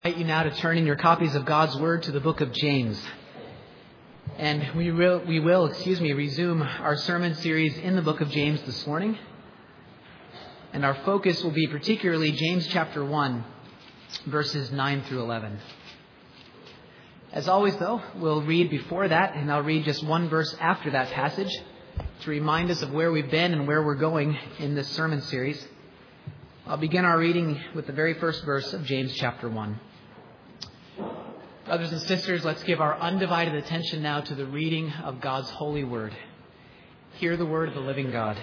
I invite you now to turn in your copies of God's Word to the book of James. And we will resume our sermon series in the book of James this morning. And our focus will be particularly James chapter 1, verses 9 through 11. As always, though, we'll read before that, and I'll read just one verse after that passage to remind us of where we've been and where we're going in this sermon series. I'll begin our reading with the very first verse of James chapter 1. Brothers and sisters, let's give our undivided attention now to the reading of God's holy word. Hear the word of the living God.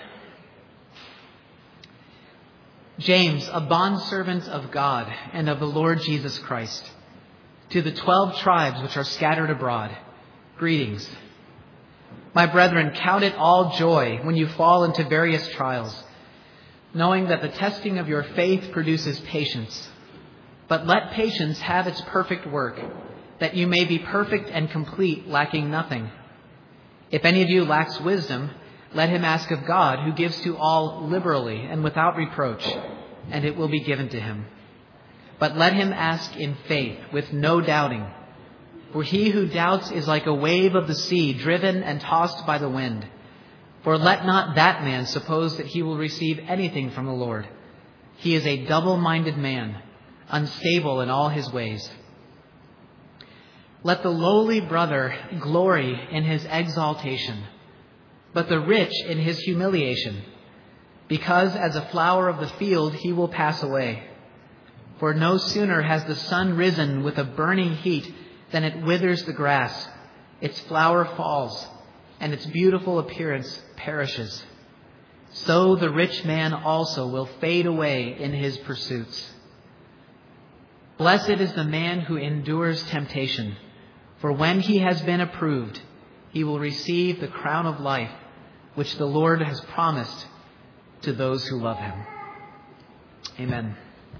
James, a bondservant of God and of the Lord Jesus Christ, to the 12 tribes which are scattered abroad, greetings. My brethren, count it all joy when you fall into various trials, knowing that the testing of your faith produces patience. But let patience have its perfect work, that you may be perfect and complete, lacking nothing. If any of you lacks wisdom, let him ask of God, who gives to all liberally and without reproach, and it will be given to him. But let him ask in faith, with no doubting. For he who doubts is like a wave of the sea, driven and tossed by the wind. For let not that man suppose that he will receive anything from the Lord. He is a double-minded man, unstable in all his ways. Let the lowly brother glory in his exaltation, but the rich in his humiliation, because as a flower of the field he will pass away. For no sooner has the sun risen with a burning heat than it withers the grass, its flower falls, and its beautiful appearance perishes. So the rich man also will fade away in his pursuits. Blessed is the man who endures temptation, for when he has been approved, he will receive the crown of life, which the Lord has promised to those who love him. Amen.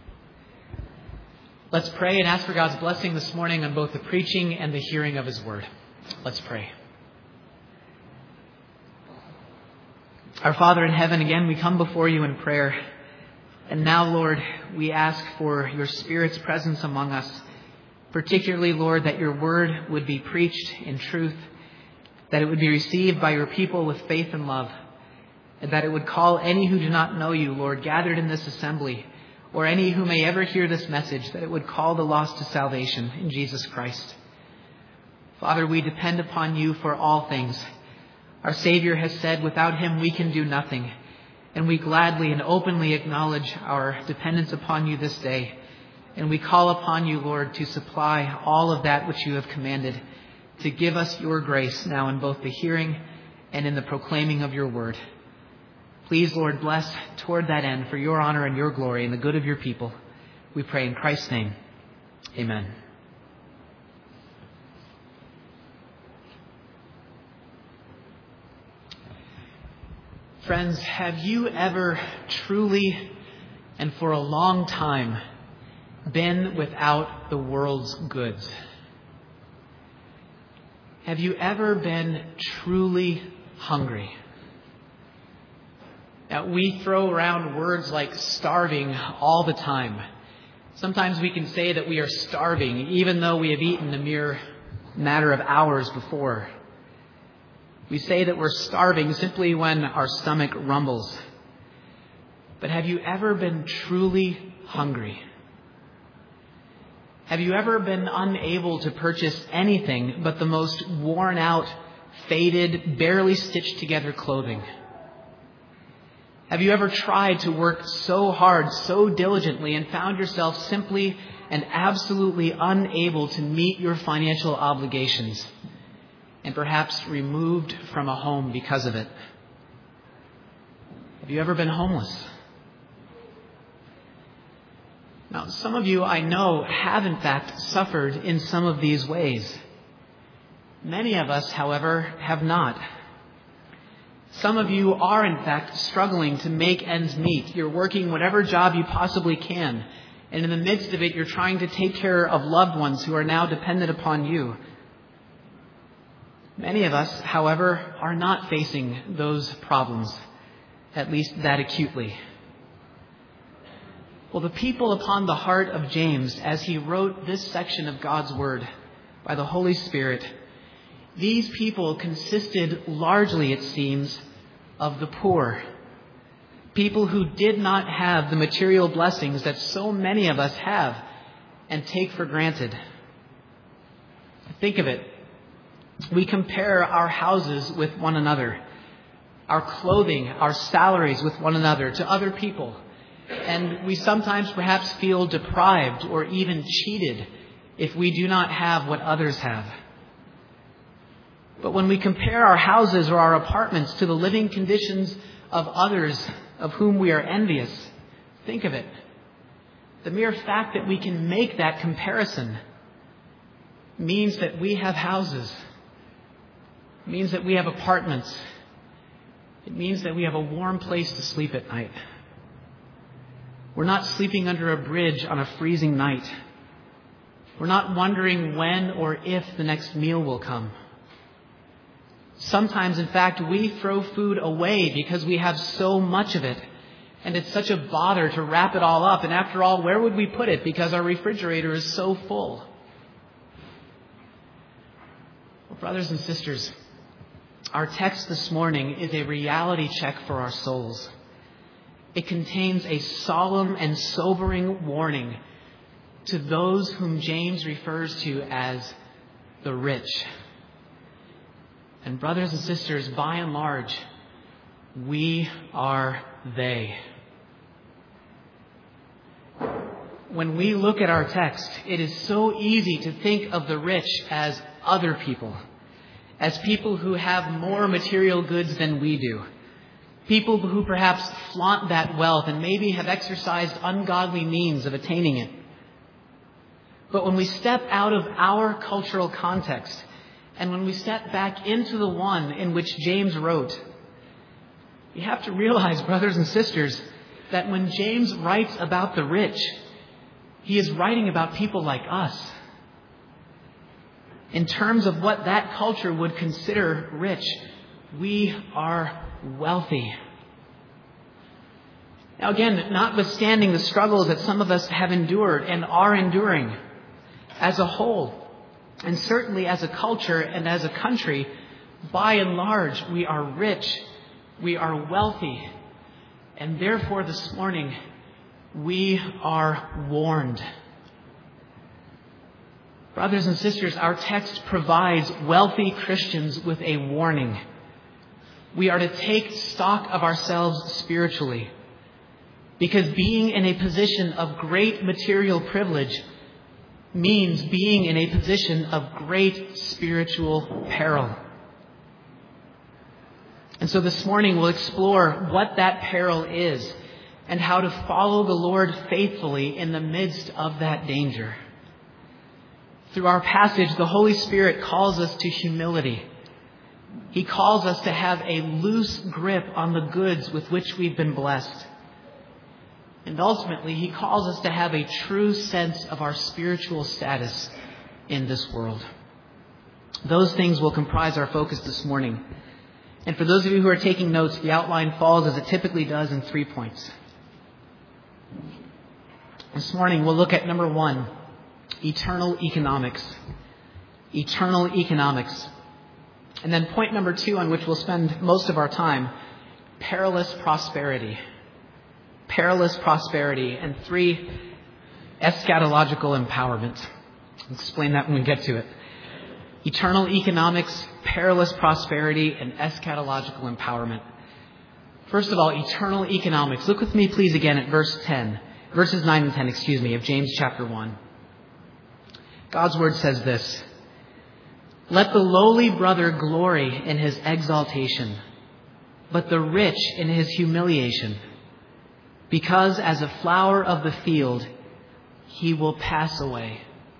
Let's pray and ask for God's blessing this morning on both the preaching and the hearing of his word. Let's pray. Our Father in heaven, again, we come before you in prayer. And now, Lord, we ask for your Spirit's presence among us. Particularly, Lord, that your word would be preached in truth, that it would be received by your people with faith and love, and that it would call any who do not know you, Lord, gathered in this assembly, or any who may ever hear this message, that it would call the lost to salvation in Jesus Christ. Father, we depend upon you for all things. Our Savior has said, without him we can do nothing. And we gladly and openly acknowledge our dependence upon you this day. And we call upon you, Lord, to supply all of that which you have commanded, to give us your grace now in both the hearing and in the proclaiming of your word. Please, Lord, bless toward that end for your honor and your glory and the good of your people. We pray in Christ's name. Amen. Friends, have you ever truly and for a long time been without the world's goods? Have you ever been truly hungry? Now, we throw around words like starving all the time. Sometimes we can say that we are starving, even though we have eaten a mere matter of hours before. We say that we're starving simply when our stomach rumbles. But have you ever been truly hungry? Have you ever been unable to purchase anything but the most worn out, faded, barely stitched together clothing? Have you ever tried to work so hard, so diligently, and found yourself simply and absolutely unable to meet your financial obligations, and perhaps removed from a home because of it? Have you ever been homeless? Now, some of you I know have in fact suffered in some of these ways. Many of us, however, have not. Some of you are in fact struggling to make ends meet. You're working whatever job you possibly can, and in the midst of it, you're trying to take care of loved ones who are now dependent upon you. Many of us, however, are not facing those problems, at least that acutely. Well, the people upon the heart of James, as he wrote this section of God's Word by the Holy Spirit, these people consisted largely, it seems, of the poor. People who did not have the material blessings that so many of us have and take for granted. Think of it. We compare our houses with one another, our clothing, our salaries with one another, to other people. And we sometimes perhaps feel deprived or even cheated if we do not have what others have. But when we compare our houses or our apartments to the living conditions of others of whom we are envious, think of it. The mere fact that we can make that comparison means that we have houses. It means that we have apartments. It means that we have a warm place to sleep at night. We're not sleeping under a bridge on a freezing night. We're not wondering when or if the next meal will come. Sometimes, in fact, we throw food away because we have so much of it. And it's such a bother to wrap it all up. And after all, where would we put it? Because our refrigerator is so full. Well, brothers and sisters, our text this morning is a reality check for our souls. It contains a solemn and sobering warning to those whom James refers to as the rich. And brothers and sisters, by and large, we are they. When we look at our text, it is so easy to think of the rich as other people, as people who have more material goods than we do, people who perhaps flaunt that wealth and maybe have exercised ungodly means of attaining it. But when we step out of our cultural context, and when we step back into the one in which James wrote, you have to realize, brothers and sisters, that when James writes about the rich, he is writing about people like us. In terms of what that culture would consider rich, we are wealthy. Now again, notwithstanding the struggles that some of us have endured and are enduring as a whole, and certainly as a culture and as a country, by and large, we are rich, we are wealthy, and therefore this morning, we are warned. Brothers and sisters, our text provides wealthy Christians with a warning. We are to take stock of ourselves spiritually, because being in a position of great material privilege means being in a position of great spiritual peril. And so this morning we'll explore what that peril is and how to follow the Lord faithfully in the midst of that danger. Through our passage, the Holy Spirit calls us to humility. He calls us to have a loose grip on the goods with which we've been blessed. And ultimately, He calls us to have a true sense of our spiritual status in this world. Those things will comprise our focus this morning. And for those of you who are taking notes, the outline falls as it typically does in 3 points. This morning, we'll look at number 1, eternal economics. Eternal economics. And then point number 2, on which we'll spend most of our time, perilous prosperity. Perilous prosperity. And 3, eschatological empowerment. I'll explain that when we get to it. Eternal economics, perilous prosperity, and eschatological empowerment. First of all, eternal economics. Look with me, please, again at verses 9 and 10, of James chapter 1. God's word says this: "Let the lowly brother glory in his exaltation, but the rich in his humiliation, because as a flower of the field, he will pass away."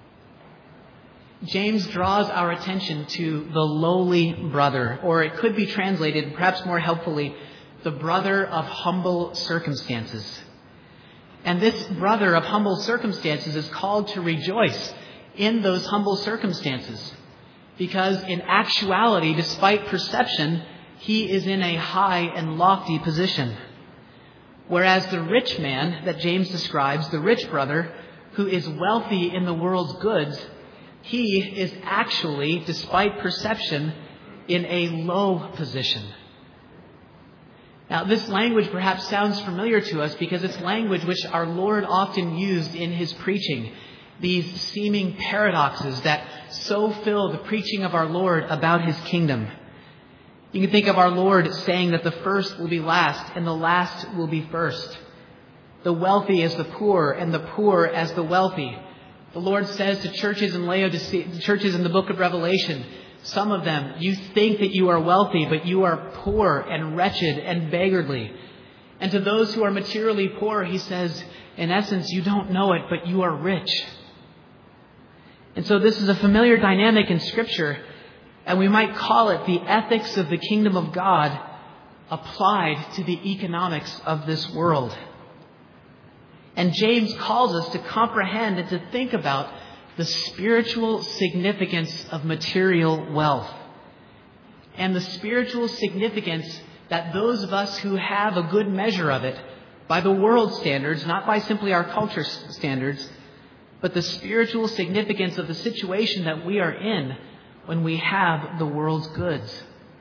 James draws our attention to the lowly brother, or it could be translated, perhaps more helpfully, the brother of humble circumstances. And this brother of humble circumstances is called to rejoice in those humble circumstances, because in actuality, despite perception, he is in a high and lofty position. Whereas the rich man that James describes, the rich brother, who is wealthy in the world's goods, he is actually, despite perception, in a low position. Now, this language perhaps sounds familiar to us because it's language which our Lord often used in his preaching. These seeming paradoxes that so fill the preaching of our Lord about his kingdom. You can think of our Lord saying that the first will be last and the last will be first. The wealthy as the poor and the poor as the wealthy. The Lord says to churches in Laodicea, churches in the book of Revelation, some of them, you think that you are wealthy, but you are poor and wretched and beggarly. And to those who are materially poor, he says, in essence, you don't know it, but you are rich. And so this is a familiar dynamic in Scripture, and we might call it the ethics of the kingdom of God applied to the economics of this world. And James calls us to comprehend and to think about the spiritual significance of material wealth and the spiritual significance that those of us who have a good measure of it by the world's standards, not by simply our culture's standards, but the spiritual significance of the situation that we are in when we have the world's goods.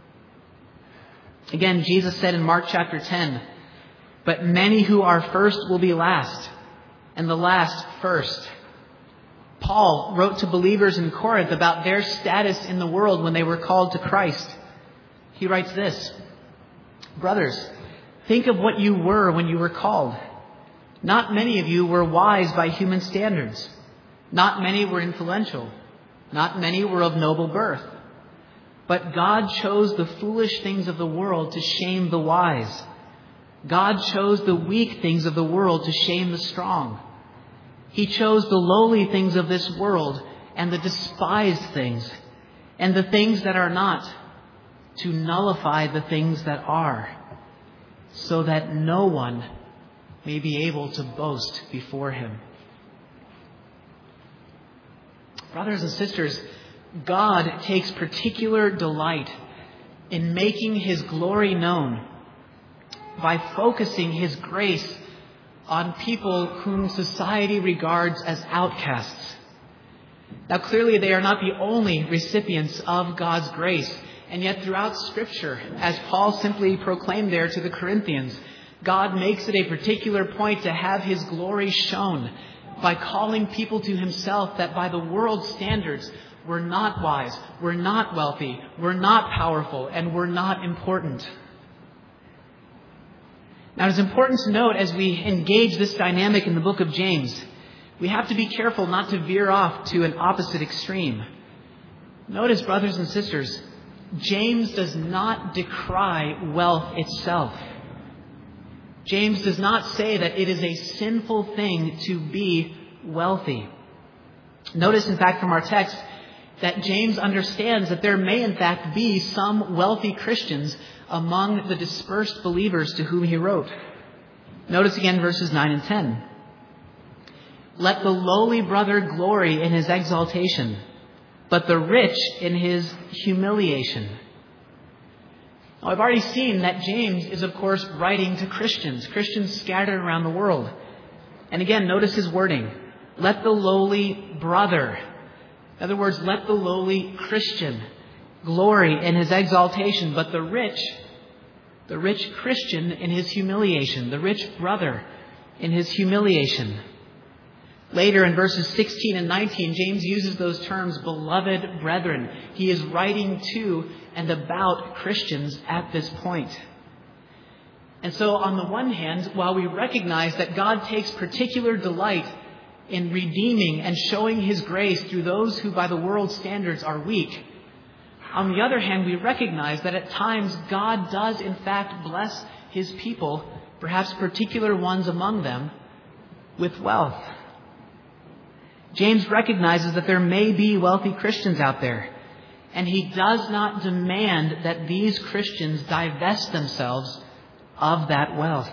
Again, Jesus said in Mark chapter 10, "But many who are first will be last, and the last first." Paul wrote to believers in Corinth about their status in the world when they were called to Christ. He writes this, "Brothers, think of what you were when you were called. Not many of you were wise by human standards. Not many were influential. Not many were of noble birth. But God chose the foolish things of the world to shame the wise. God chose the weak things of the world to shame the strong. He chose the lowly things of this world and the despised things and the things that are not to nullify the things that are, so that no one may be able to boast before him." Brothers and sisters, God takes particular delight in making his glory known by focusing his grace on people whom society regards as outcasts. Now, clearly, they are not the only recipients of God's grace. And yet, throughout Scripture, as Paul simply proclaimed there to the Corinthians, God makes it a particular point to have his glory shown by calling people to himself that by the world's standards were not wise, were not wealthy, were not powerful, and were not important. Now, it's important to note as we engage this dynamic in the book of James, we have to be careful not to veer off to an opposite extreme. Notice, brothers and sisters, James does not decry wealth itself. James does not say that it is a sinful thing to be wealthy. Notice, in fact, from our text, that James understands that there may, in fact, be some wealthy Christians among the dispersed believers to whom he wrote. Notice again verses 9 and 10. "Let the lowly brother glory in his exaltation, but the rich in his humiliation." Now, I've already seen that James is, of course, writing to Christians scattered around the world. And again, notice his wording. Let the lowly brother, in other words, let the lowly Christian glory in his exaltation, but the rich Christian in his humiliation, the rich brother in his humiliation. Later in verses 16 and 19, James uses those terms, beloved brethren. He is writing to and about Christians at this point. And so on the one hand, while we recognize that God takes particular delight in redeeming and showing his grace through those who by the world's standards are weak, on the other hand, we recognize that at times God does in fact bless his people, perhaps particular ones among them, with wealth. James recognizes that there may be wealthy Christians out there, and he does not demand that these Christians divest themselves of that wealth.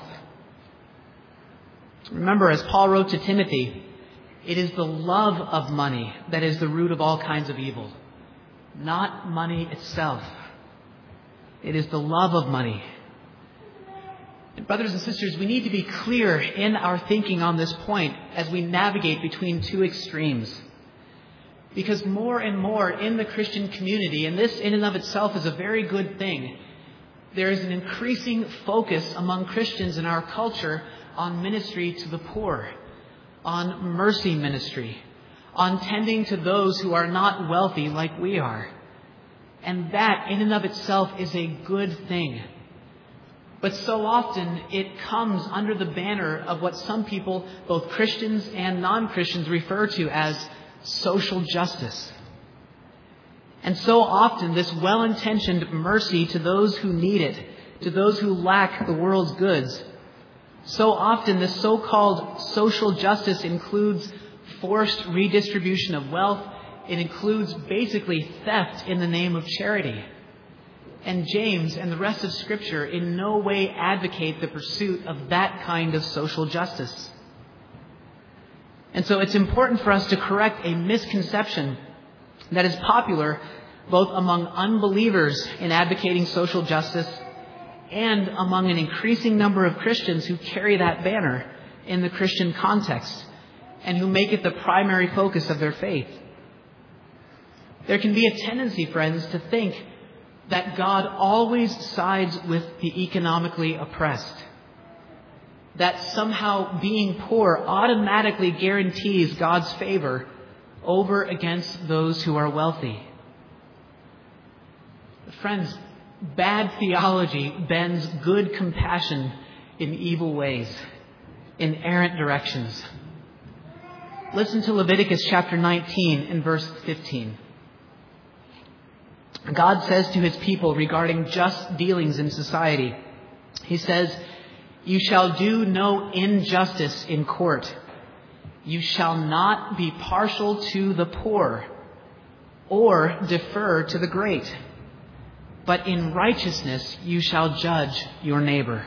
Remember, as Paul wrote to Timothy, it is the love of money that is the root of all kinds of evil, not money itself. It is the love of money. And brothers and sisters, we need to be clear in our thinking on this point as we navigate between two extremes. Because more and more in the Christian community, and this in and of itself is a very good thing, there is an increasing focus among Christians in our culture on ministry to the poor, on mercy ministry, on tending to those who are not wealthy like we are. And that in and of itself is a good thing. But so often it comes under the banner of what some people, both Christians and non-Christians, refer to as social justice. And so often this well-intentioned mercy to those who need it, to those who lack the world's goods, so often this so-called social justice includes forced redistribution of wealth. It includes basically theft in the name of charity. And James and the rest of Scripture in no way advocate the pursuit of that kind of social justice. And so it's important for us to correct a misconception that is popular both among unbelievers in advocating social justice and among an increasing number of Christians who carry that banner in the Christian context and who make it the primary focus of their faith. There can be a tendency, friends, to think that God always sides with the economically oppressed. That somehow being poor automatically guarantees God's favor over against those who are wealthy. Friends, bad theology bends good compassion in evil ways, in errant directions. Listen to Leviticus chapter 19 and verse 15. God says to his people regarding just dealings in society, he says, "You shall do no injustice in court. You shall not be partial to the poor or defer to the great. But in righteousness you shall judge your neighbor."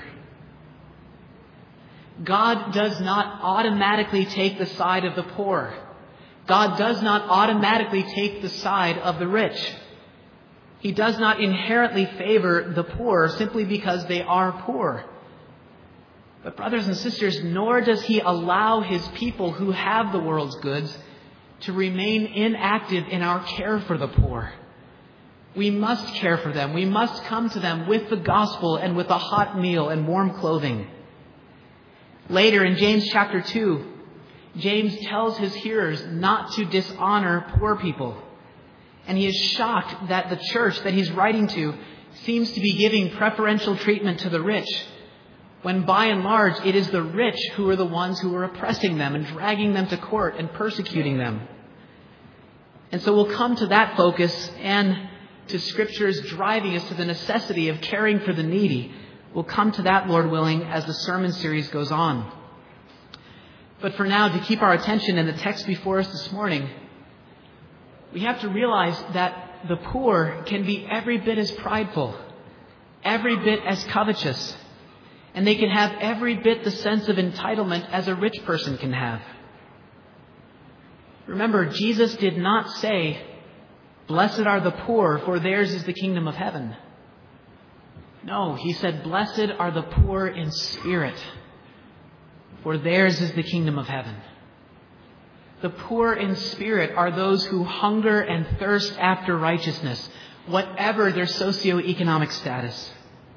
God does not automatically take the side of the poor. God does not automatically take the side of the rich. He does not inherently favor the poor simply because they are poor. But brothers and sisters, nor does he allow his people who have the world's goods to remain inactive in our care for the poor. We must care for them. We must come to them with the gospel and with a hot meal and warm clothing. Later in James chapter 2, James tells his hearers not to dishonor poor people. And he is shocked that the church that he's writing to seems to be giving preferential treatment to the rich, when by and large it is the rich who are the ones who are oppressing them and dragging them to court and persecuting them. And so we'll come to that focus and to Scripture's driving us to the necessity of caring for the needy. We'll come to that, Lord willing, as the sermon series goes on. But for now, to keep our attention in the text before us this morning, we have to realize that the poor can be every bit as prideful, every bit as covetous, and they can have every bit the sense of entitlement as a rich person can have. Remember, Jesus did not say, "Blessed are the poor, for theirs is the kingdom of heaven." No, he said, "Blessed are the poor in spirit, for theirs is the kingdom of heaven." The poor in spirit are those who hunger and thirst after righteousness, whatever their socioeconomic status.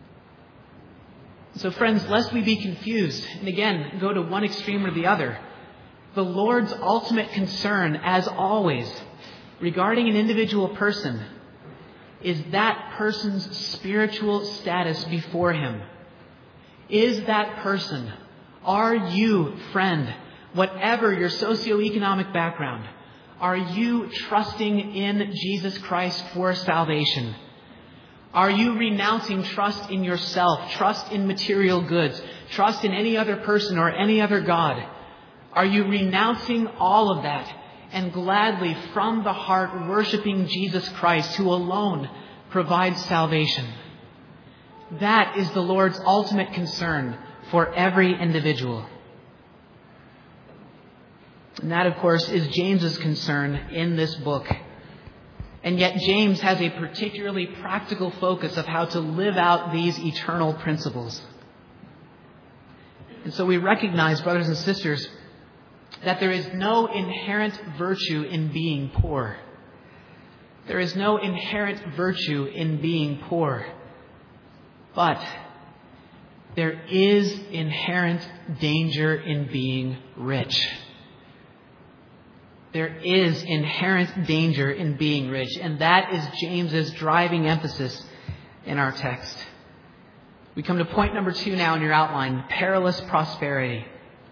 So friends, lest we be confused, and again, go to one extreme or the other, the Lord's ultimate concern, as always, regarding an individual person, is that person's spiritual status before him. Is that person, are you, friend, whatever your socioeconomic background, are you trusting in Jesus Christ for salvation? Are you renouncing trust in yourself, trust in material goods, trust in any other person or any other God? Are you renouncing all of that and gladly from the heart worshiping Jesus Christ, who alone provides salvation? That is the Lord's ultimate concern for every individual. And that, of course, is James's concern in this book. And yet James has a particularly practical focus of how to live out these eternal principles. And so we recognize, brothers and sisters, that there is no inherent virtue in being poor. There is no inherent virtue in being poor. But there is inherent danger in being rich. There is inherent danger in being rich. And that is James's driving emphasis in our text. We come to point number 2 now in your outline, perilous prosperity.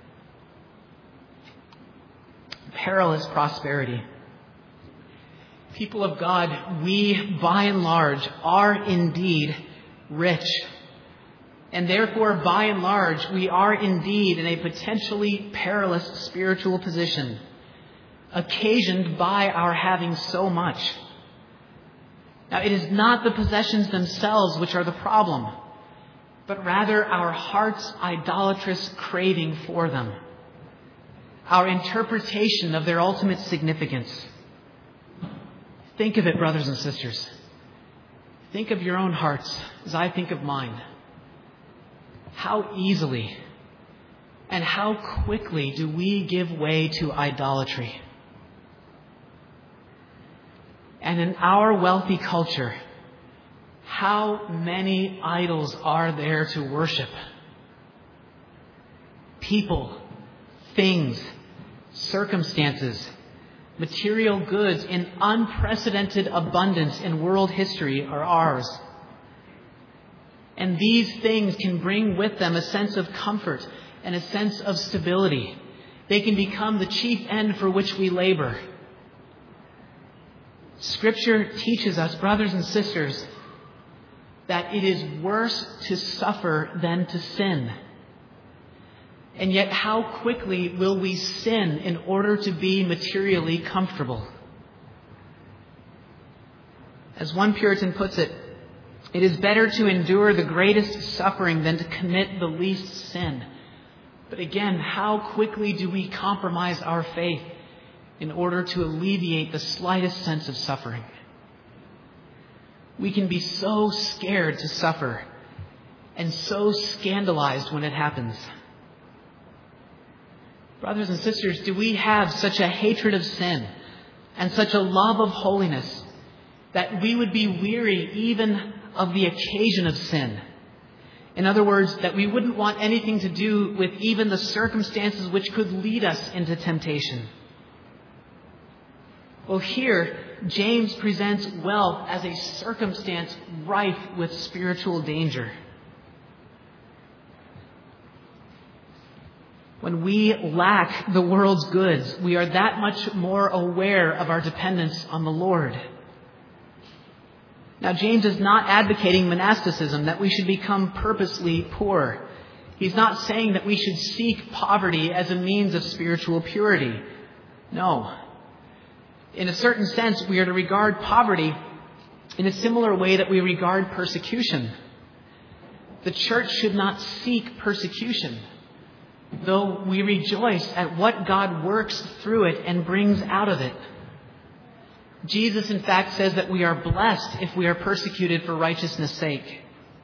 Perilous prosperity. People of God, we by and large are indeed rich. And therefore, by and large, we are indeed in a potentially perilous spiritual position, occasioned by our having so much. Now, it is not the possessions themselves which are the problem, but rather our heart's idolatrous craving for them, our interpretation of their ultimate significance. Think of it, brothers and sisters. Think of your own hearts as I think of mine. How easily and how quickly do we give way to idolatry? And in our wealthy culture, how many idols are there to worship? People, things, circumstances, material goods in unprecedented abundance in world history are ours. And these things can bring with them a sense of comfort and a sense of stability. They can become the chief end for which we labor. Scripture teaches us, brothers and sisters, that it is worse to suffer than to sin. And yet, how quickly will we sin in order to be materially comfortable? As one Puritan puts it, it is better to endure the greatest suffering than to commit the least sin. But again, how quickly do we compromise our faith in order to alleviate the slightest sense of suffering? We can be so scared to suffer and so scandalized when it happens. Brothers and sisters, do we have such a hatred of sin and such a love of holiness that we would be weary even of the occasion of sin? In other words, that we wouldn't want anything to do with even the circumstances which could lead us into temptation. Well, here, James presents wealth as a circumstance rife with spiritual danger. When we lack the world's goods, we are that much more aware of our dependence on the Lord. Now, James is not advocating monasticism, that we should become purposely poor. He's not saying that we should seek poverty as a means of spiritual purity. No. In a certain sense, we are to regard poverty in a similar way that we regard persecution. The church should not seek persecution, though we rejoice at what God works through it and brings out of it. Jesus, in fact, says that we are blessed if we are persecuted for righteousness' sake.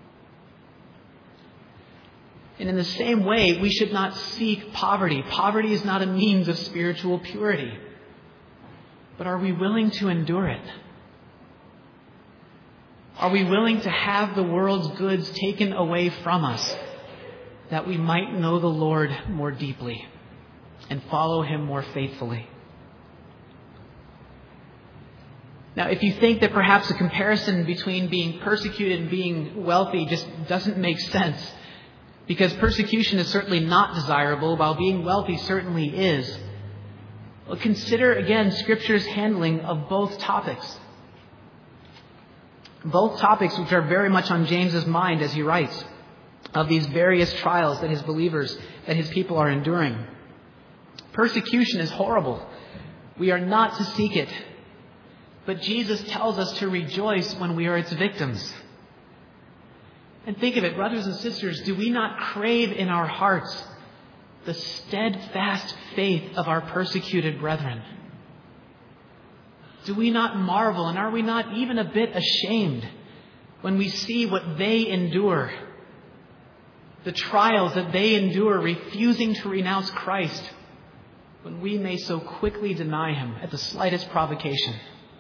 And in the same way, we should not seek poverty. Poverty is not a means of spiritual purity. But are we willing to endure it? Are we willing to have the world's goods taken away from us that we might know the Lord more deeply and follow Him more faithfully? Now, if you think that perhaps a comparison between being persecuted and being wealthy just doesn't make sense, because persecution is certainly not desirable, while being wealthy certainly is, well, consider again Scripture's handling of both topics. Both topics which are very much on James's mind as he writes of these various trials that his believers, that his people are enduring. Persecution is horrible. We are not to seek it. But Jesus tells us to rejoice when we are its victims. And think of it, brothers and sisters, do we not crave in our hearts the steadfast faith of our persecuted brethren? Do we not marvel, and are we not even a bit ashamed when we see what they endure? the trials that they endure refusing to renounce Christ when we may so quickly deny him at the slightest provocation?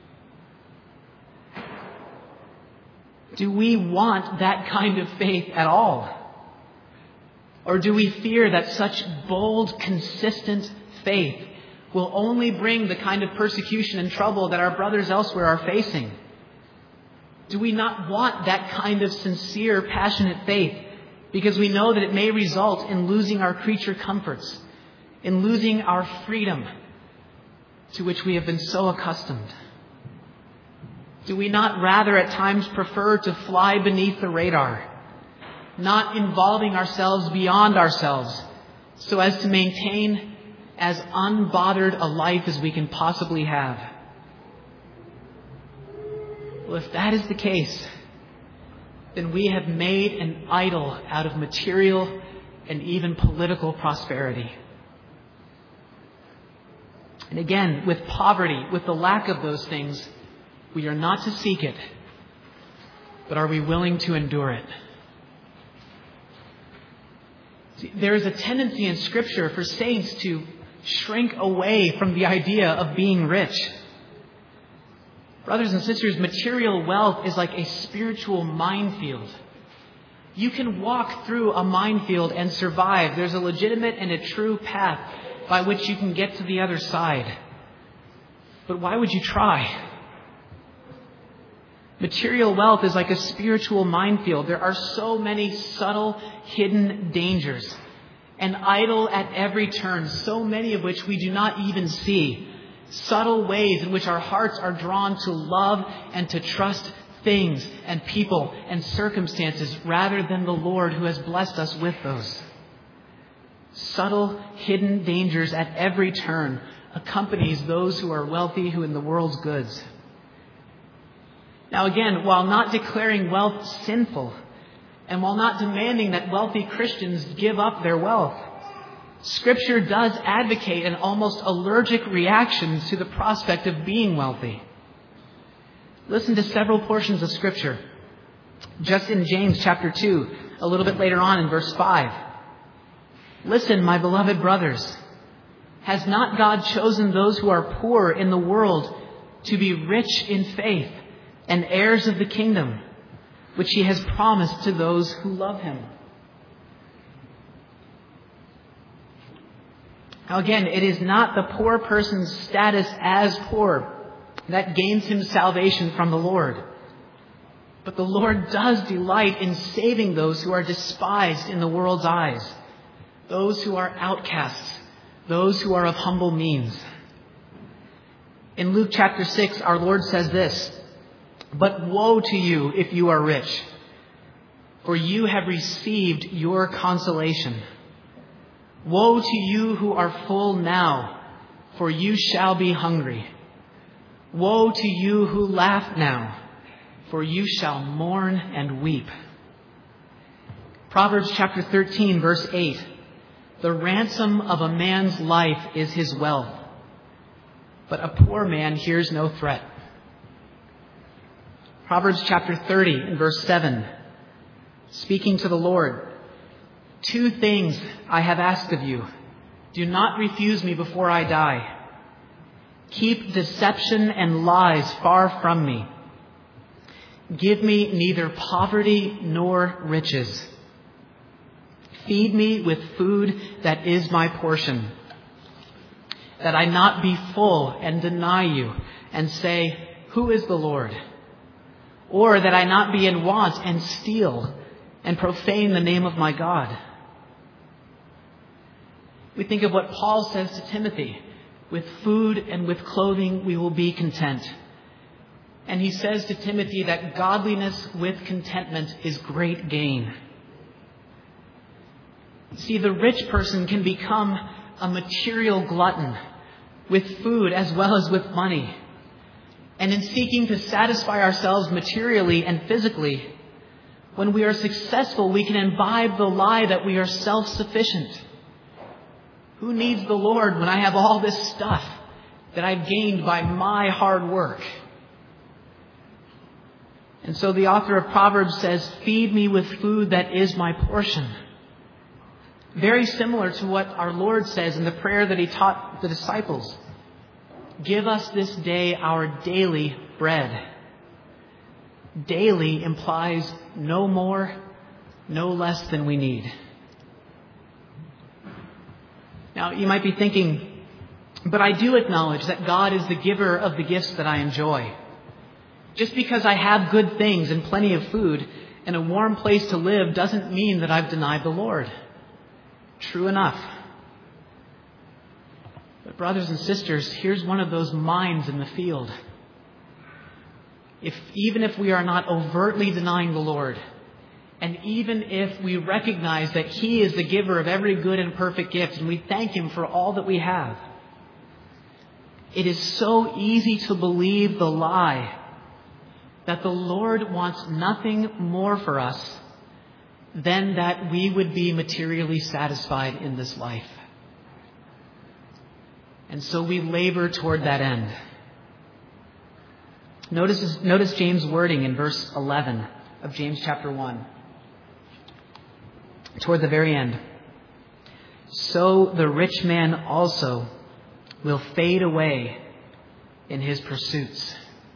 Do we want that kind of faith at all? Or do we fear that such bold, consistent faith will only bring the kind of persecution and trouble that our brothers elsewhere are facing? Do we not want that kind of sincere, passionate faith because we know that it may result in losing our creature comforts, in losing our freedom to which we have been so accustomed? Do we not rather at times prefer to fly beneath the radar, not involving ourselves beyond ourselves, so as to maintain as unbothered a life as we can possibly have? Well, if that is the case, then we have made an idol out of material and even political prosperity. And again, with poverty, with the lack of those things, we are not to seek it, but are we willing to endure it? See, there is a tendency in Scripture for saints to shrink away from the idea of being rich. Brothers and sisters, material wealth is like a spiritual minefield. You can walk through a minefield and survive. There's a legitimate and a true path by which you can get to the other side. But why would you try? Material wealth is like a spiritual minefield. There are so many subtle, hidden dangers, an idol at every turn, so many of which we do not even see. Subtle ways in which our hearts are drawn to love and to trust things and people and circumstances rather than the Lord who has blessed us with those. Subtle, hidden dangers at every turn accompanies those who are wealthy, who in the world's goods. Now again, while not declaring wealth sinful, and while not demanding that wealthy Christians give up their wealth, Scripture does advocate an almost allergic reaction to the prospect of being wealthy. Listen to several portions of Scripture. Just in James chapter 2, a little bit later on in verse 5. Listen, my beloved brothers, has not God chosen those who are poor in the world to be rich in faith and heirs of the kingdom, which he has promised to those who love him? Now again, it is not the poor person's status as poor that gains him salvation from the Lord. But the Lord does delight in saving those who are despised in the world's eyes, those who are outcasts, those who are of humble means. In Luke chapter 6, our Lord says this, "But woe to you if you are rich, for you have received your consolation. Woe to you who are full now, for you shall be hungry. Woe to you who laugh now, for you shall mourn and weep." Proverbs chapter 13, verse 8. "The ransom of a man's life is his wealth, but a poor man hears no threat." Proverbs chapter 30 and verse 7. Speaking to the Lord, "Two things I have asked of you. Do not refuse me before I die. Keep deception and lies far from me. Give me neither poverty nor riches. Feed me with food that is my portion, that I not be full and deny you and say, 'Who is the Lord?' Or that I not be in want and steal and profane the name of my God." We think of what Paul says to Timothy, "With food and with clothing we will be content." And he says to Timothy that godliness with contentment is great gain. See, the rich person can become a material glutton with food as well as with money. And in seeking to satisfy ourselves materially and physically, when we are successful, we can imbibe the lie that we are self-sufficient. Who needs the Lord when I have all this stuff that I've gained by my hard work? And so the author of Proverbs says, "Feed me with food that is my portion." Very similar to what our Lord says in the prayer that he taught the disciples. Give us this day our daily bread. Daily implies no more, no less than we need. Now, you might be thinking, but I do acknowledge that God is the giver of the gifts that I enjoy. Just because I have good things and plenty of food and a warm place to live doesn't mean that I've denied the Lord. True enough. But brothers and sisters, here's one of those mines in the field. Even if we are not overtly denying the Lord, and even if we recognize that He is the giver of every good and perfect gift, and we thank Him for all that we have, it is so easy to believe the lie that the Lord wants nothing more for us than that we would be materially satisfied in this life. And so we labor toward that end. Notice James' wording in verse 11 of James chapter 1. Toward the very end. So the rich man also will fade away in his pursuits.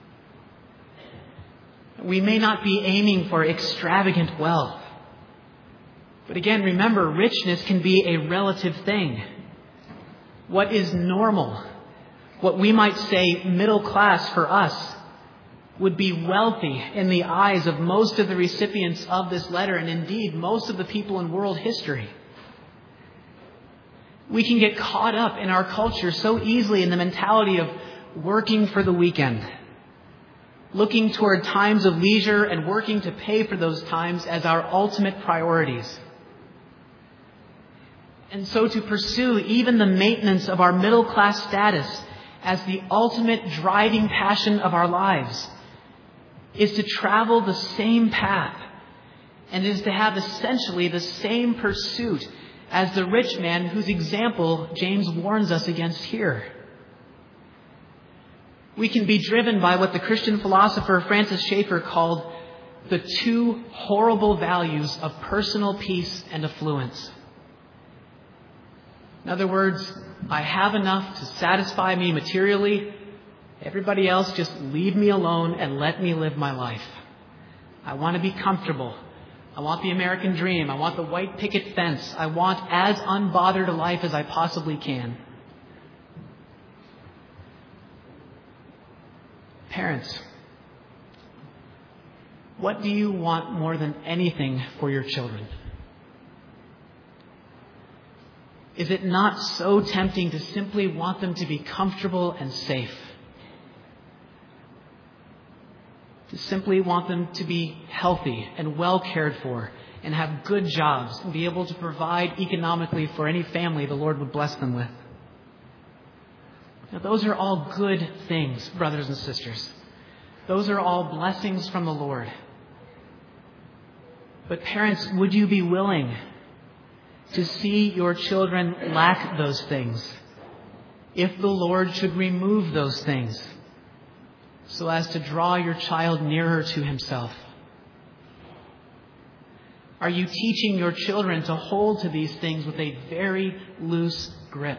We may not be aiming for extravagant wealth. But again, remember, richness can be a relative thing. What is normal, what we might say middle class for us, would be wealthy in the eyes of most of the recipients of this letter, and indeed most of the people in world history. We can get caught up in our culture so easily in the mentality of working for the weekend, looking toward times of leisure and working to pay for those times as our ultimate priorities. And so to pursue even the maintenance of our middle class status as the ultimate driving passion of our lives is to travel the same path and is to have essentially the same pursuit as the rich man whose example James warns us against here. We can be driven by what the Christian philosopher Francis Schaeffer called the two horrible values of personal peace and affluence. In other words, I have enough to satisfy me materially. Everybody else just leave me alone and let me live my life. I want to be comfortable. I want the American dream. I want the white picket fence. I want as unbothered a life as I possibly can. Parents, what do you want more than anything for your children? Is it not so tempting to simply want them to be comfortable and safe? To simply want them to be healthy and well cared for and have good jobs and be able to provide economically for any family the Lord would bless them with. Now, those are all good things, brothers and sisters. Those are all blessings from the Lord. But parents, would you be willing to see your children lack those things if the Lord should remove those things so as to draw your child nearer to Himself? Are you teaching your children to hold to these things with a very loose grip?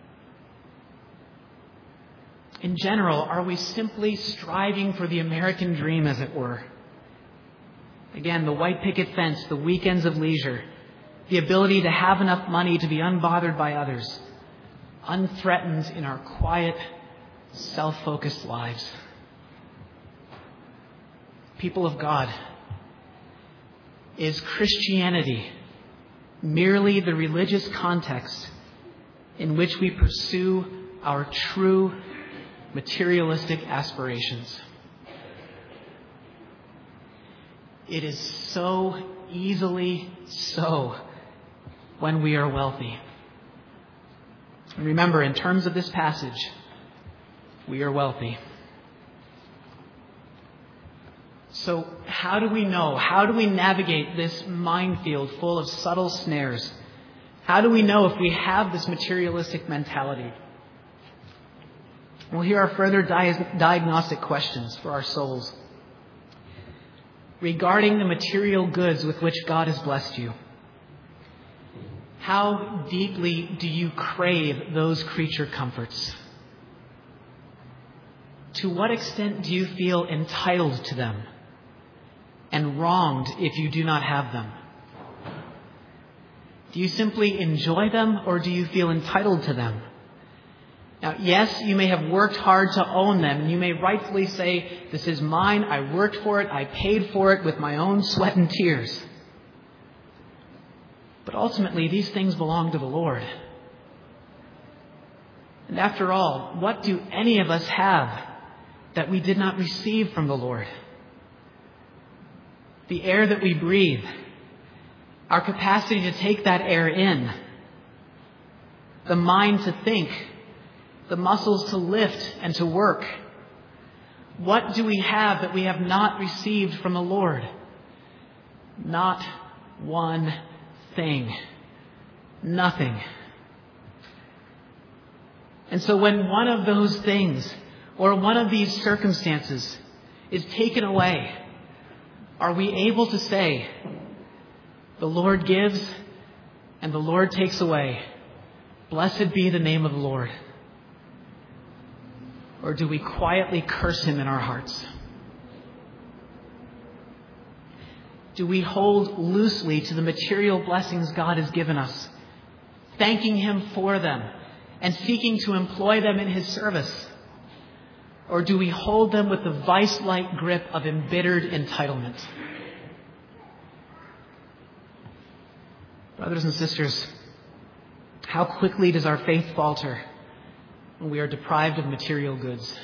In general, are we simply striving for the American dream, as it were? Again, the white picket fence, the weekends of leisure, the ability to have enough money to be unbothered by others, unthreatened in our quiet, self-focused lives. People of God, is Christianity merely the religious context in which we pursue our true materialistic aspirations? It is so easily so when we are wealthy. And remember, in terms of this passage, we are wealthy. So how do we know? How do we navigate this minefield full of subtle snares? How do we know if we have this materialistic mentality? Well, here are further diagnostic questions for our souls regarding the material goods with which God has blessed you. How deeply do you crave those creature comforts? To what extent do you feel entitled to them and wronged if you do not have them? Do you simply enjoy them, or do you feel entitled to them? Now, yes, you may have worked hard to own them, and you may rightfully say, this is mine, I worked for it, I paid for it with my own sweat and tears. But ultimately, these things belong to the Lord. And after all, what do any of us have that we did not receive from the Lord? The air that we breathe, our capacity to take that air in, the mind to think, the muscles to lift and to work. What do we have that we have not received from the Lord? Not one thing. Nothing. And so when one of those things or one of these circumstances is taken away, are we able to say, the Lord gives and the Lord takes away. Blessed be the name of the Lord. Or do we quietly curse him in our hearts? Do we hold loosely to the material blessings God has given us, thanking him for them and seeking to employ them in his service? Or do we hold them with the vice-like grip of embittered entitlement? Brothers and sisters, how quickly does our faith falter when we are deprived of material goods?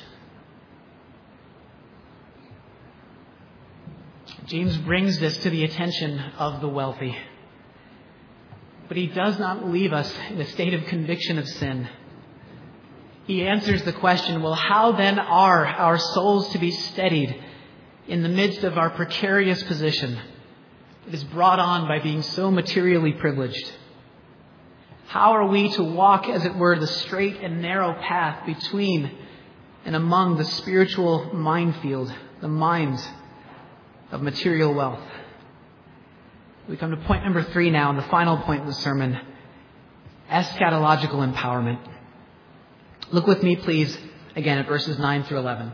James brings this to the attention of the wealthy. But he does not leave us in a state of conviction of sin. He answers the question, well, how then are our souls to be steadied in the midst of our precarious position that is brought on by being so materially privileged? How are we to walk, as it were, the straight and narrow path between and among the spiritual minefield, the mines of material wealth? We come to point number 3 now, and the final point of the sermon, eschatological empowerment. Look with me, please, again at verses 9 through 11.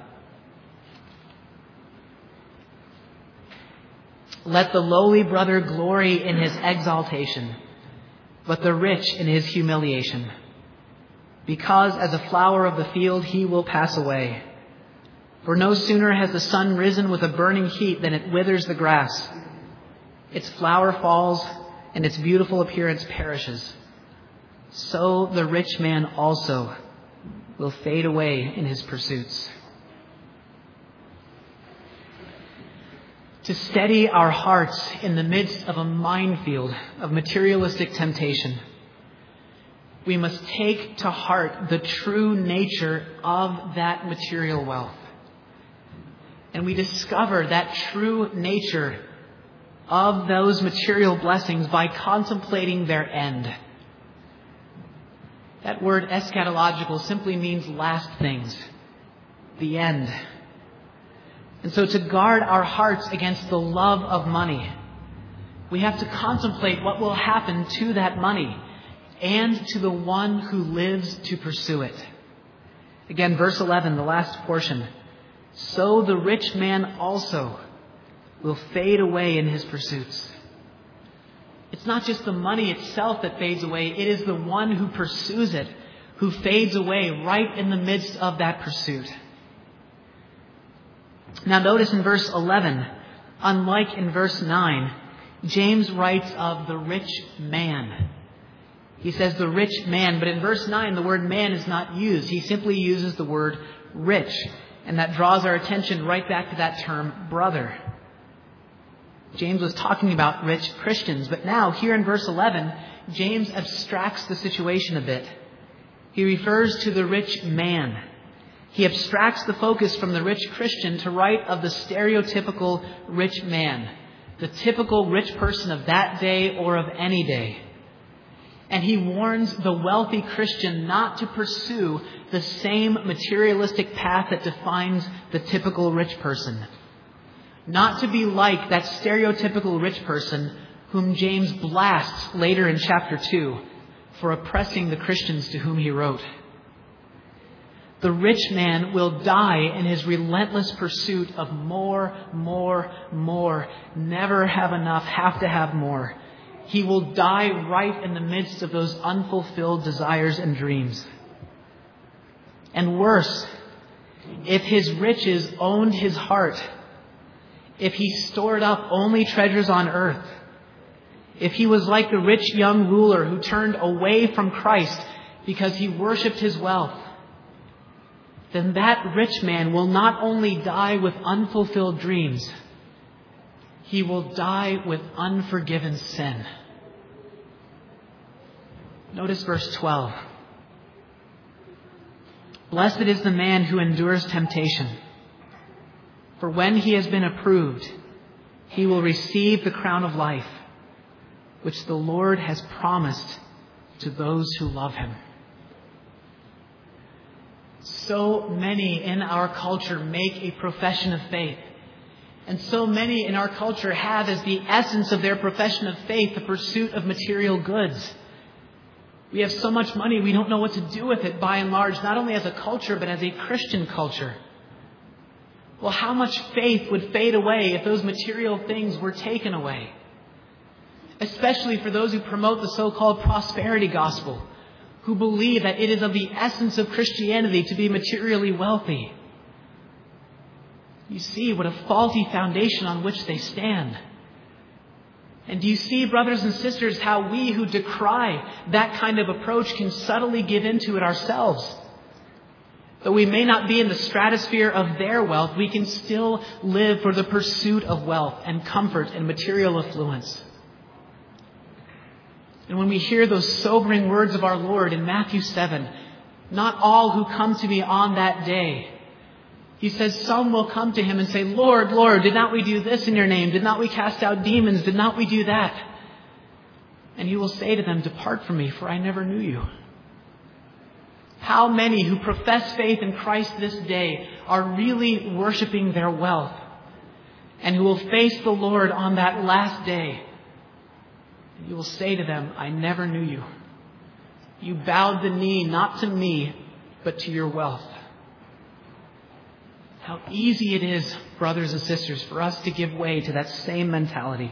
Let the lowly brother glory in his exaltation, but the rich in his humiliation. Because as a flower of the field he will pass away. For no sooner has the sun risen with a burning heat than it withers the grass. Its flower falls, and its beautiful appearance perishes. So the rich man also will fade away in his pursuits. To steady our hearts in the midst of a minefield of materialistic temptation, we must take to heart the true nature of that material wealth. And we discover that true nature of those material blessings by contemplating their end. That word eschatological simply means last things, the end. And so to guard our hearts against the love of money, we have to contemplate what will happen to that money and to the one who lives to pursue it. Again, verse 11, the last portion. So the rich man also will fade away in his pursuits. It's not just the money itself that fades away. It is the one who pursues it who fades away right in the midst of that pursuit. Now notice in verse 11, unlike in verse 9, James writes of the rich man. He says the rich man, but in verse 9 the word man is not used. He simply uses the word rich. And that draws our attention right back to that term, brother. James was talking about rich Christians, but now here in verse 11, James abstracts the situation a bit. He refers to the rich man. He abstracts the focus from the rich Christian to write of the stereotypical rich man, the typical rich person of that day or of any day. And he warns the wealthy Christian not to pursue the same materialistic path that defines the typical rich person. Not to be like that stereotypical rich person whom James blasts later in chapter 2 for oppressing the Christians to whom he wrote. The rich man will die in his relentless pursuit of more, never have enough, have to have more. He will die right in the midst of those unfulfilled desires and dreams. And worse, if his riches owned his heart, if he stored up only treasures on earth, if he was like the rich young ruler who turned away from Christ because he worshipped his wealth, then that rich man will not only die with unfulfilled dreams, he will die with unforgiven sin. Notice verse 12. Blessed is the man who endures temptation, for when he has been approved, he will receive the crown of life, which the Lord has promised to those who love him. So many in our culture make a profession of faith. And so many in our culture have as the essence of their profession of faith the pursuit of material goods. We have so much money, we don't know what to do with it by and large, not only as a culture, but as a Christian culture. Well, how much faith would fade away if those material things were taken away? Especially for those who promote the so-called prosperity gospel, who believe that it is of the essence of Christianity to be materially wealthy. You see what a faulty foundation on which they stand. And do you see, brothers and sisters, how we who decry that kind of approach can subtly give into it ourselves? Though we may not be in the stratosphere of their wealth, we can still live for the pursuit of wealth and comfort and material affluence. And when we hear those sobering words of our Lord in Matthew 7, not all who come to me on that day, he says, some will come to him and say, Lord, Lord, did not we do this in your name? Did not we cast out demons? Did not we do that? And he will say to them, depart from me, for I never knew you. How many who profess faith in Christ this day are really worshiping their wealth and who will face the Lord on that last day? And you will say to them, I never knew you. You bowed the knee not to me, but to your wealth. How easy it is, brothers and sisters, for us to give way to that same mentality.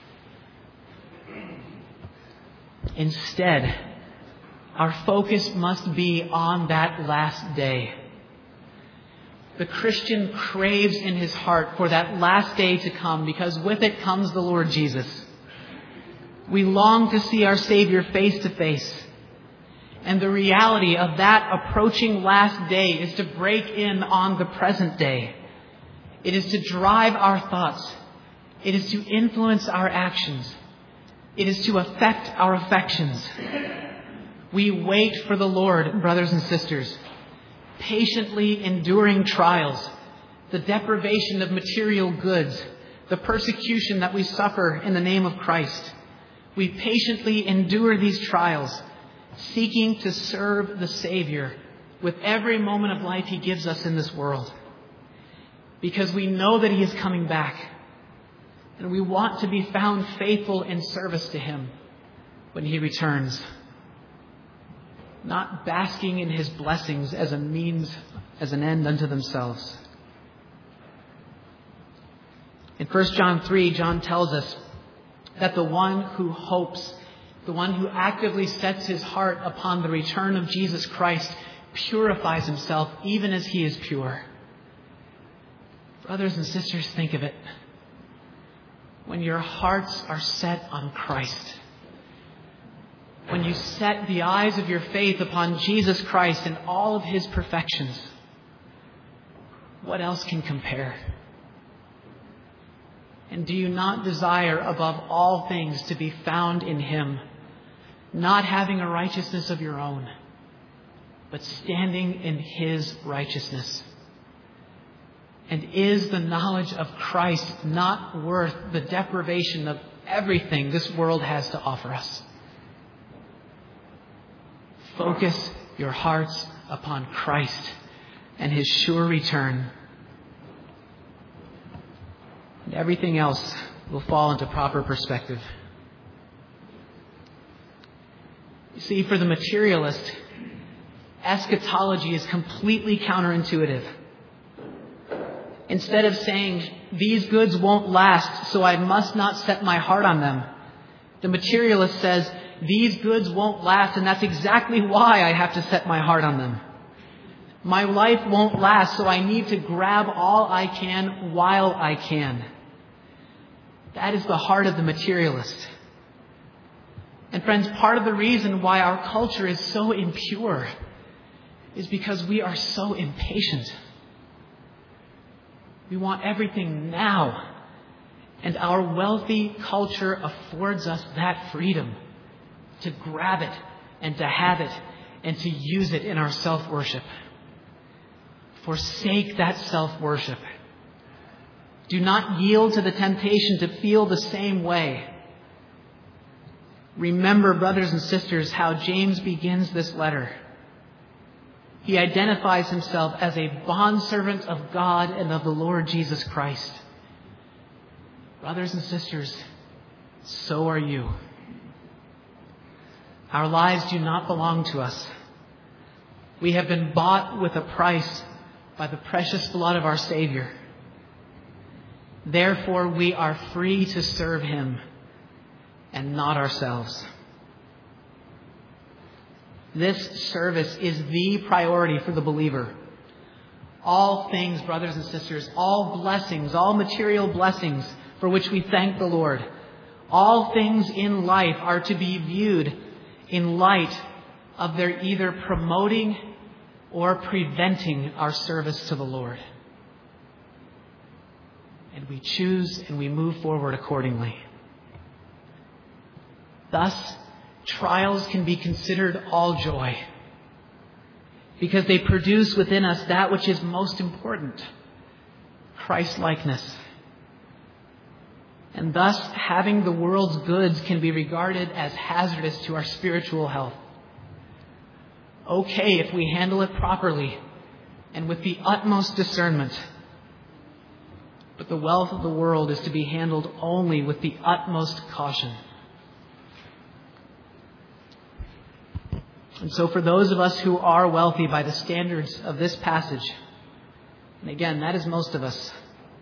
Instead, our focus must be on that last day. The Christian craves in his heart for that last day to come, because with it comes the Lord Jesus. We long to see our Savior face to face. And the reality of that approaching last day is to break in on the present day. It is to drive our thoughts. It is to influence our actions. It is to affect our affections. We wait for the Lord, brothers and sisters, patiently enduring trials, the deprivation of material goods, the persecution that we suffer in the name of Christ. We patiently endure these trials, seeking to serve the Savior with every moment of life He gives us in this world. Because we know that He is coming back. And we want to be found faithful in service to Him when He returns. Not basking in His blessings as a means, as an end unto themselves. In 1 John 3, John tells us that the one who hopes, the one who actively sets his heart upon the return of Jesus Christ, purifies himself even as He is pure. Brothers and sisters, think of it. When your hearts are set on Christ, when you set the eyes of your faith upon Jesus Christ and all of His perfections, what else can compare? And do you not desire above all things to be found in Him, not having a righteousness of your own, but standing in His righteousness? And is the knowledge of Christ not worth the deprivation of everything this world has to offer us? Focus your hearts upon Christ and His sure return. And everything else will fall into proper perspective. See, for the materialist, eschatology is completely counterintuitive. Instead of saying, these goods won't last, so I must not set my heart on them, the materialist says, these goods won't last, and that's exactly why I have to set my heart on them. My life won't last, so I need to grab all I can while I can. That is the heart of the materialist. And friends, part of the reason why our culture is so impure is because we are so impatient. We want everything now. And our wealthy culture affords us that freedom to grab it and to have it and to use it in our self-worship. Forsake that self-worship. Do not yield to the temptation to feel the same way. Remember, brothers and sisters, how James begins this letter. He identifies himself as a bondservant of God and of the Lord Jesus Christ. Brothers and sisters, so are you. Our lives do not belong to us. We have been bought with a price by the precious blood of our Savior. Therefore, we are free to serve Him and not ourselves. This service is the priority for the believer. All things, brothers and sisters, all blessings, all material blessings for which we thank the Lord, all things in life are to be viewed in light of their either promoting or preventing our service to the Lord. And we choose and we move forward accordingly. Thus, trials can be considered all joy because they produce within us that which is most important, Christ-likeness. And thus, having the world's goods can be regarded as hazardous to our spiritual health. Okay if we handle it properly and with the utmost discernment. But the wealth of the world is to be handled only with the utmost caution. And so for those of us who are wealthy by the standards of this passage, and again, that is most of us,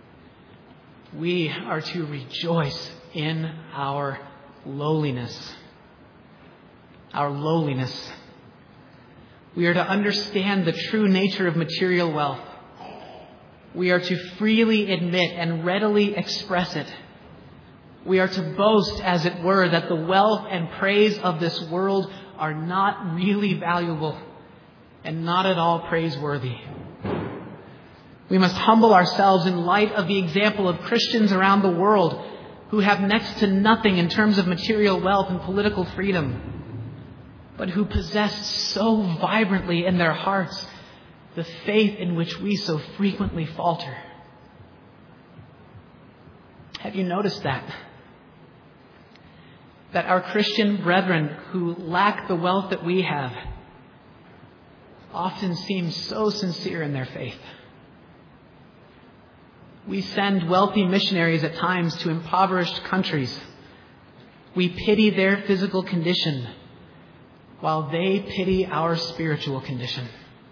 we are to rejoice in our lowliness. Our lowliness. We are to understand the true nature of material wealth. We are to freely admit and readily express it. We are to boast, as it were, that the wealth and praise of this world are not really valuable and not at all praiseworthy. We must humble ourselves in light of the example of Christians around the world who have next to nothing in terms of material wealth and political freedom, but who possess so vibrantly in their hearts the faith in which we so frequently falter. Have you noticed that? That our Christian brethren who lack the wealth that we have often seem so sincere in their faith. We send wealthy missionaries at times to impoverished countries. We pity their physical condition while they pity our spiritual condition.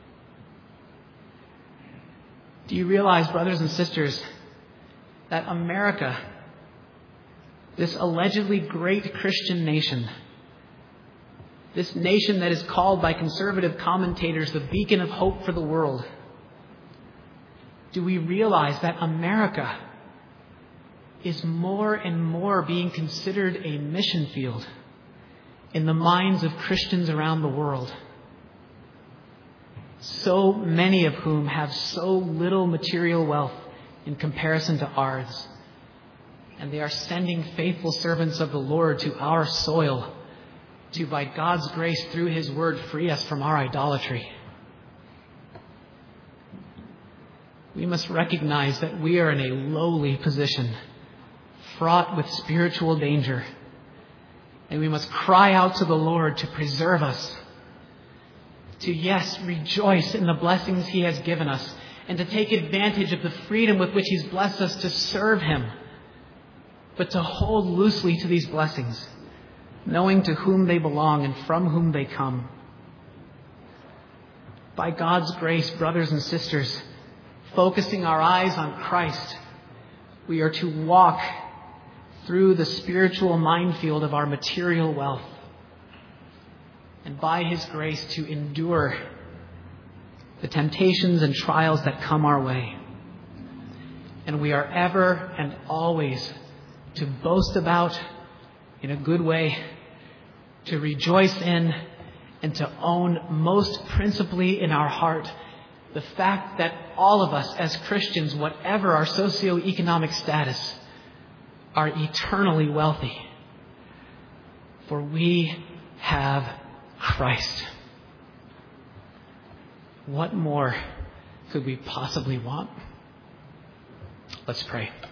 Do you realize, brothers and sisters, that America, this allegedly great Christian nation, this nation that is called by conservative commentators the beacon of hope for the world, do we realize that America is more and more being considered a mission field in the minds of Christians around the world? So many of whom have so little material wealth in comparison to ours. And they are sending faithful servants of the Lord to our soil to, by God's grace, through His word, free us from our idolatry. We must recognize that we are in a lowly position, fraught with spiritual danger. And we must cry out to the Lord to preserve us. To, yes, rejoice in the blessings He has given us. And to take advantage of the freedom with which He's blessed us to serve Him. But to hold loosely to these blessings knowing to whom they belong and from whom they come. By God's grace, brothers and sisters, focusing our eyes on Christ, we are to walk through the spiritual minefield of our material wealth, and by His grace to endure the temptations and trials that come our way. And we are ever and always to boast about, in a good way, to rejoice in, and to own most principally in our heart the fact that all of us as Christians, whatever our socioeconomic status, are eternally wealthy. For we have Christ. What more could we possibly want? Let's pray.